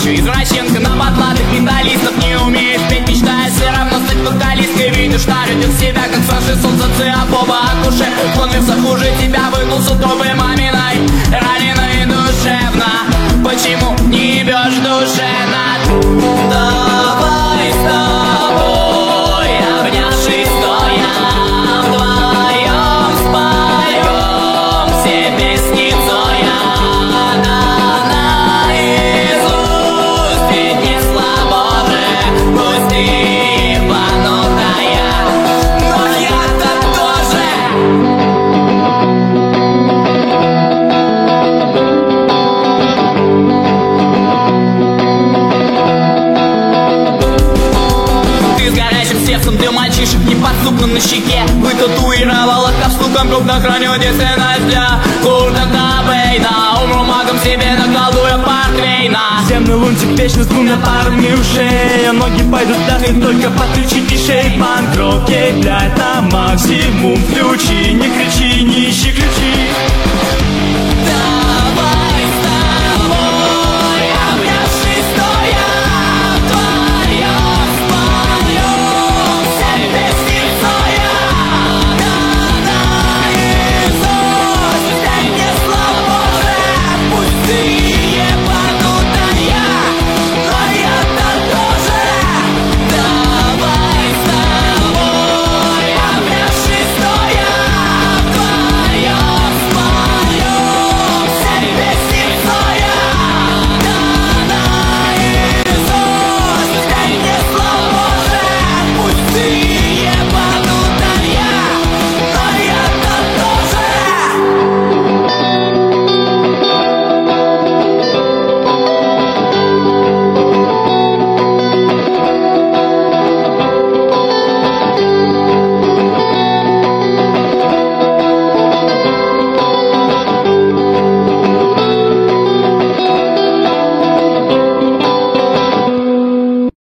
еще извращенка на потлатых металлистов. Не умеешь петь, мечтаешь все равно стать вокалисткой. Видишь, что ведет себя, как Саши Солнце, Боба Акуше. Он вместо хуже тебя выгнулся доброй маминой, раненой душевно. Почему не бьешь душевно? Давай с тобой, обнявшись стоя, вдвоем споем все песни Цоя. Наизусть, ведь не слабо же, пусть ты ебанутая, но я-то тоже. Сердцем ты мальчишек неподступно на щеке вытатуировала капслуком круг на храню детственность. Курта Бейна, умру магом себе наколдуя портвейна. Земный лунтик вечно с двумя парами ушей, а ноги пойдут дальше только подключить и шей. Панк-рок, блядь, на максимум включи, не кричи, не ищи ключи.